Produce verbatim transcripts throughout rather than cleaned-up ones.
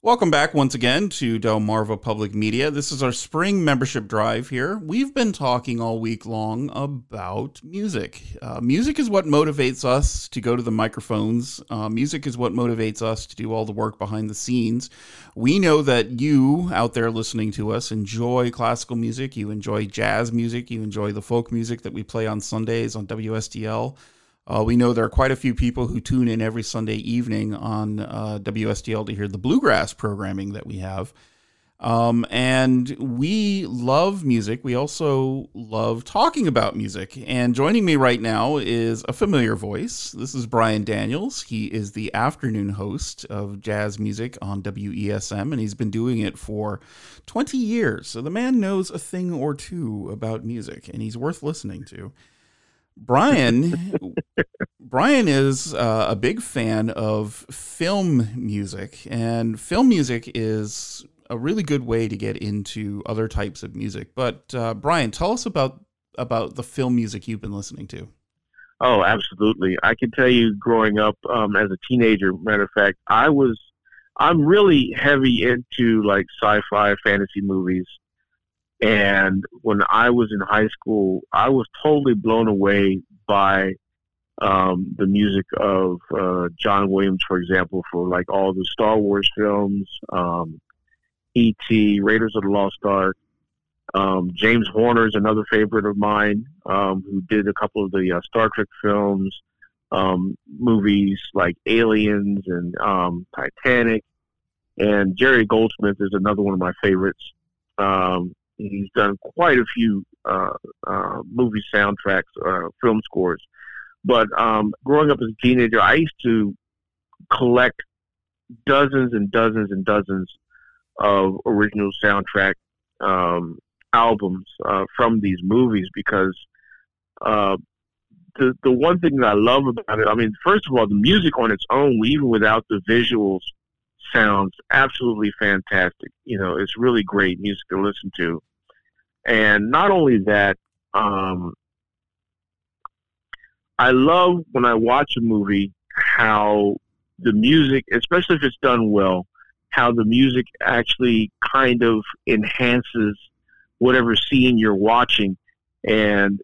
Welcome back once again to Delmarva Public Media. This is our spring membership drive here. We've been talking all week long about music. Uh, music is what motivates us to go to the microphones. Uh, music is what motivates us to do all the work behind the scenes. We know that you out there listening to us enjoy classical music, you enjoy jazz music, you enjoy the folk music that we play on Sundays on W S D L. Uh, we know there are quite a few people who tune in every Sunday evening on uh, W S D L to hear the bluegrass programming that we have. Um, and we love music. We also love talking about music. And joining me right now is a familiar voice. This is Brian Daniels. He is the afternoon host of jazz music on W E S M, and he's been doing it for twenty years. So the man knows a thing or two about music, and he's worth listening to. Brian, Brian is uh, a big fan of film music, and film music is a really good way to get into other types of music. But uh, Brian, tell us about about the film music you've been listening to. Oh, absolutely. I can tell you growing up um, as a teenager, matter of fact, I was, I'm really heavy into like sci-fi fantasy movies. And when I was in high school, I was totally blown away by um, the music of uh, John Williams, for example, for like all the Star Wars films, um, E T, Raiders of the Lost Ark. Um, James Horner is another favorite of mine, um, who did a couple of the uh, Star Trek films, um, movies like Aliens and um, Titanic. And Jerry Goldsmith is another one of my favorites. Um, He's done quite a few uh, uh, movie soundtracks, uh, film scores. But um, growing up as a teenager, I used to collect dozens and dozens and dozens of original soundtrack um, albums uh, from these movies because uh, the the one thing that I love about it, I mean, first of all, the music on its own, even without the visuals, sounds absolutely fantastic. You know, it's really great music to listen to. And not only that, um, I love when I watch a movie how the music, especially if it's done well, how the music actually kind of enhances whatever scene you're watching. And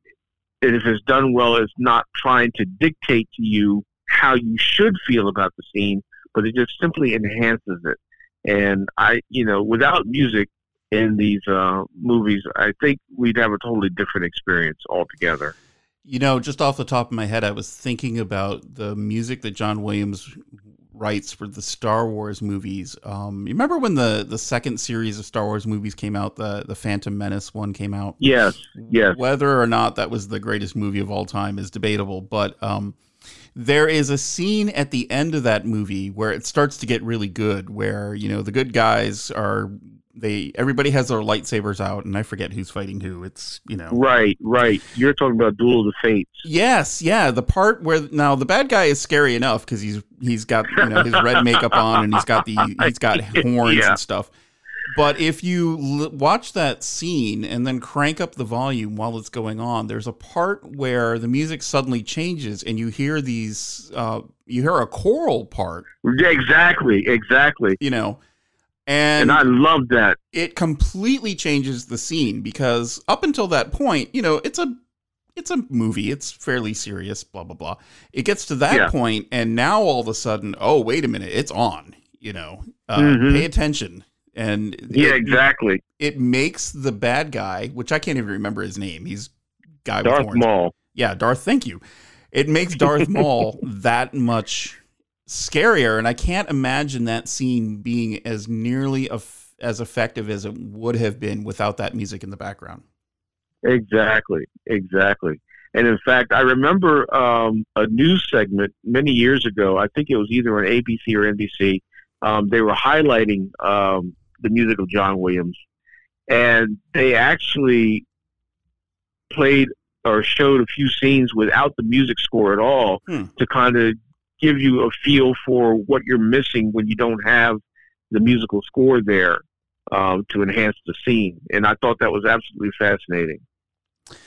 if it's done well, it's not trying to dictate to you how you should feel about the scene, but it just simply enhances it. And I, you know, without music in these uh, movies, I think we'd have a totally different experience altogether. You know, just off the top of my head, I was thinking about the music that John Williams writes for the Star Wars movies. Um, you remember when the, the second series of Star Wars movies came out, the, the Phantom Menace one came out? Yes, yes. Whether or not that was the greatest movie of all time is debatable, but um, there is a scene at the end of that movie where it starts to get really good, where, you know, the good guys are... They everybody has their lightsabers out, and I forget who's fighting who. It's, you know, right, right. You're talking about Duel of the Fates. Yes, yeah. The part where now the bad guy is scary enough because he's he's got, you know, his red makeup on and he's got the he's got horns yeah. and stuff. But if you l- watch that scene and then crank up the volume while it's going on, there's a part where the music suddenly changes and you hear these uh, you hear a choral part. Yeah, exactly, exactly. You know. And, and I love that. It completely changes the scene because up until that point, you know, it's a it's a movie. It's fairly serious, blah, blah, blah. It gets to that yeah. point, and now all of a sudden, oh, wait a minute, it's on, you know. Uh, mm-hmm. Pay attention. And yeah, it, exactly. It makes the bad guy, which I can't even remember his name. He's guy Darth with horns. Maul. Yeah, Darth, thank you. It makes Darth Maul that much scarier, and I can't imagine that scene being as nearly af- as effective as it would have been without that music in the background. Exactly, exactly. And in fact, I remember um, a news segment many years ago. I think it was either on A B C or N B C. Um, they were highlighting um, the music of John Williams, and they actually played or showed a few scenes without the music score at all hmm. to kind of give you a feel for what you're missing when you don't have the musical score there um, to enhance the scene. And I thought that was absolutely fascinating.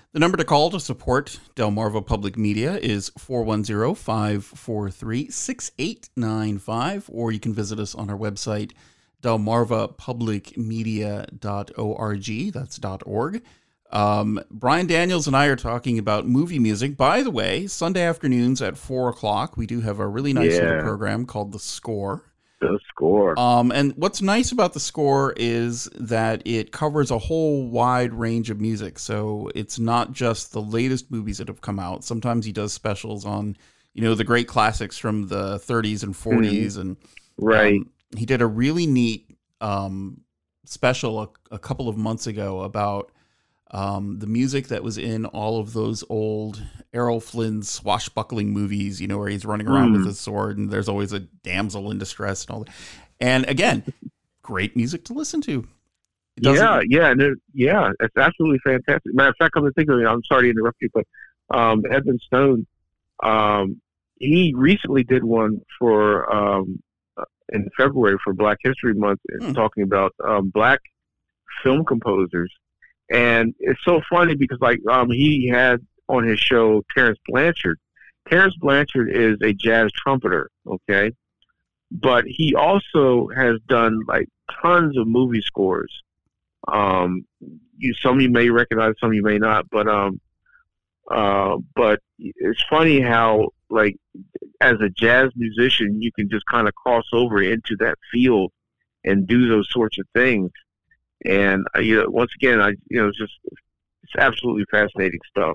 The number to call to support Delmarva Public Media is four one zero, five four three, six eight nine five, or you can visit us on our website, delmarva public media dot org. That's .org. Um, Brian Daniels and I are talking about movie music. By the way, Sunday afternoons at four o'clock, we do have a really nice Yeah. little program called The Score. The Score. Um, and what's nice about The Score is that it covers a whole wide range of music. So it's not just the latest movies that have come out. Sometimes he does specials on, you know, the great classics from the thirties and forties. Mm-hmm. And right. Um, he did a really neat um, special a, a couple of months ago about um, the music that was in all of those old Errol Flynn swashbuckling movies, you know, where he's running around mm. with his sword and there's always a damsel in distress and all that. And again, great music to listen to. Yeah, yeah, and it, yeah, it's absolutely fantastic. Matter of fact, come to think of it, I'm sorry to interrupt you, but um, Edmund Stone, um, he recently did one for um, in February for Black History Month, hmm. talking about um, black film composers. And it's so funny because, like, um, he had on his show Terrence Blanchard. Terrence Blanchard is a jazz trumpeter, okay? But he also has done, like, tons of movie scores. Um, you, some you may recognize, some you may not. But um, uh, but it's funny how, like, as a jazz musician, you can just kind of cross over into that field and do those sorts of things. And uh, you know, once again, I you know, it's just it's absolutely fascinating stuff.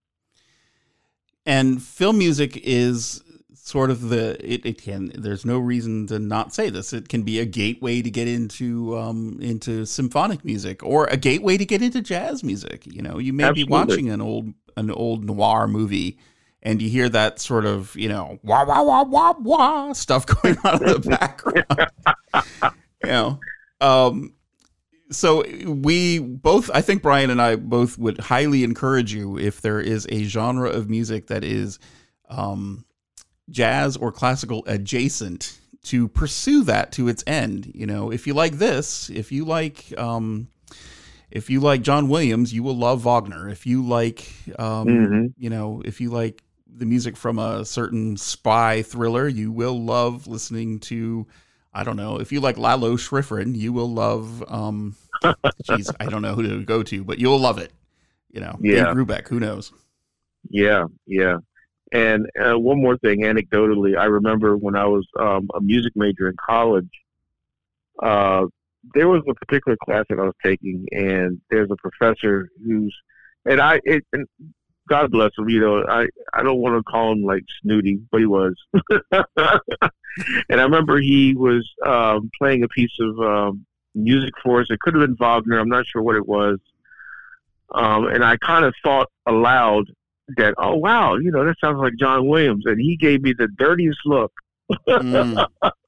And film music is sort of the it, it can. There's no reason to not say this. It can be a gateway to get into um, into symphonic music, or a gateway to get into jazz music. You know, you may absolutely. be watching an old an old noir movie, and you hear that sort of, you know, wah wah wah wah wah stuff going on in the background. You know. Um, So we both, I think Brian and I both would highly encourage you, if there is a genre of music that is um, jazz or classical adjacent, to pursue that to its end. You know, if you like this, if you like, um, if you like John Williams, you will love Wagner. If you like, um, mm-hmm. you know, if you like the music from a certain spy thriller, you will love listening to, I don't know, if you like Lalo Schifrin, you will love, um, geez, I don't know who to go to, but you'll love it. You know, yeah. Dave Brubeck, who knows? Yeah, yeah. And uh, one more thing, anecdotally, I remember when I was um, a music major in college, uh, there was a particular class that I was taking, and there's a professor who's, and I, it, and God bless him, you know, I, I don't want to call him like snooty, but he was. And I remember he was um, playing a piece of um, music for us. It could have been Wagner. I'm not sure what it was. Um, and I kind of thought aloud that, oh, wow, you know, that sounds like John Williams. And he gave me the dirtiest look. Mm.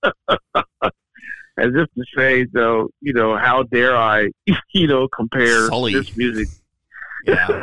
As if to say, though, you know, how dare I, you know, compare Sully. This music. Yeah.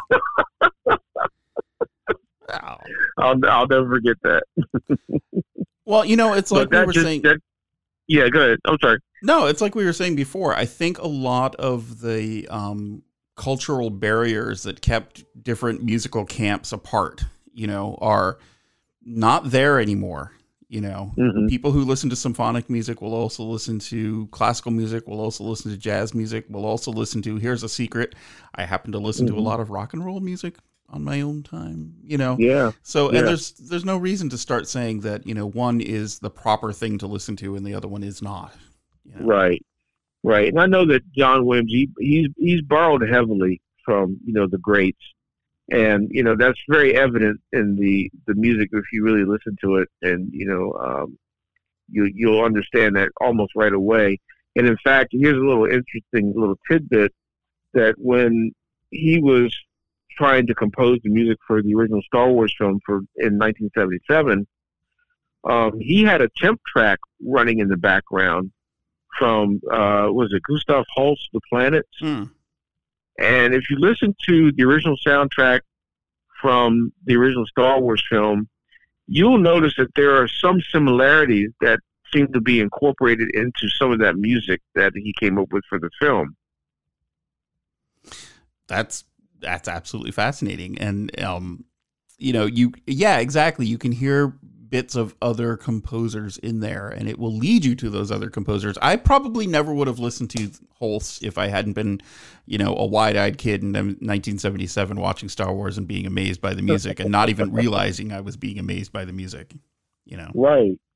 Wow. I'll, I'll never forget that. Well, you know, it's like we were just, saying. That, yeah, go ahead. I'm sorry. No, it's like we were saying before. I think a lot of the um, cultural barriers that kept different musical camps apart, you know, are not there anymore. You know, mm-hmm. people who listen to symphonic music will also listen to classical music, will also listen to jazz music, will also listen to, here's a secret, I happen to listen mm-hmm. to a lot of rock and roll music on my own time, you know? Yeah. So, yeah. and there's, there's no reason to start saying that, you know, one is the proper thing to listen to and the other one is not. You know? Right. Right. And I know that John Williams, he, he's, he's borrowed heavily from, you know, the greats. And, you know, that's very evident in the, the music if you really listen to it. And, you know, um, you, you'll understand that almost right away. And in fact, here's a little interesting little tidbit that when he was trying to compose the music for the original Star Wars film for in nineteen seventy-seven, um, he had a temp track running in the background from, uh, was it Gustav Holst's The Planets? Mm. And if you listen to the original soundtrack from the original Star Wars film, you'll notice that there are some similarities that seem to be incorporated into some of that music that he came up with for the film. That's that's absolutely fascinating. And, um, you know, you, yeah, exactly. You can hear bits of other composers in there, and it will lead you to those other composers. I probably never would have listened to Holst if I hadn't been, you know, a wide-eyed kid in nineteen seventy-seven watching Star Wars and being amazed by the music and not even realizing I was being amazed by the music, you know? Right.